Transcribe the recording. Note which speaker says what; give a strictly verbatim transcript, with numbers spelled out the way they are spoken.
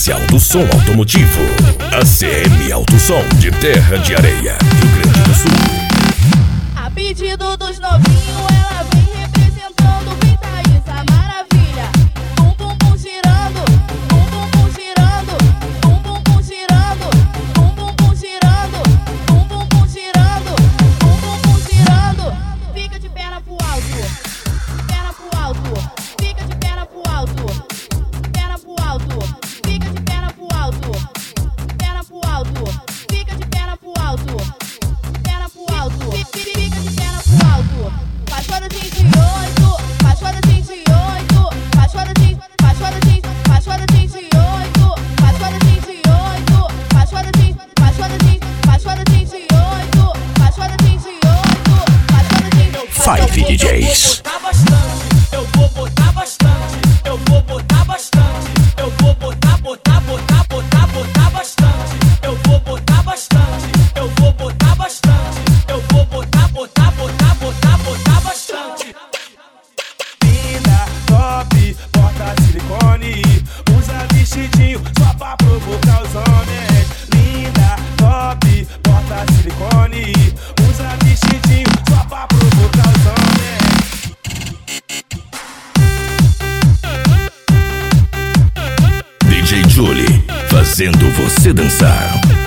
Speaker 1: oficial do som automotivo. A C M Autosom de Terra de Areia, Rio Grande do Sul.
Speaker 2: A pedido dos novinhos, ela vem representando, vem Thaís, a maravilha. Bum bum bum girando, bum bum bum girando, bum bum bum girando, bum bum bum girando, bum bum bum girando, bum bum bum girando. Fica de perna pro alto, perna pro alto, fica de perna pro alto, perna pro alto, fica de perna pro alto, perna pro alto, fica de perna pro alto, perna pro alto, fica de perna pro alto. Passou da vinte e oito, passou da vinte e oito, passou da vinte, passou da vinte, passou da vinte e oito, passou da vinte e oito, passou da vinte, passou da vinte, passou da vinte e oito, passou da vinte e oito, passou da vinte e oito.
Speaker 1: Five D Js.
Speaker 3: Eu vou botar bastante, eu vou botar bastante, eu vou botar, botar, botar, botar, botar bastante, eu vou botar bastante, eu vou botar bastante, eu vou botar, botar, botar, botar, botar bastante.
Speaker 4: Linda, top, bota silicone, usa vestidinho só pra provocar os homens. Linda, top, bota silicone, usa vestidinho só pra provocar os homens.
Speaker 1: D J Julie, fazendo você dançar.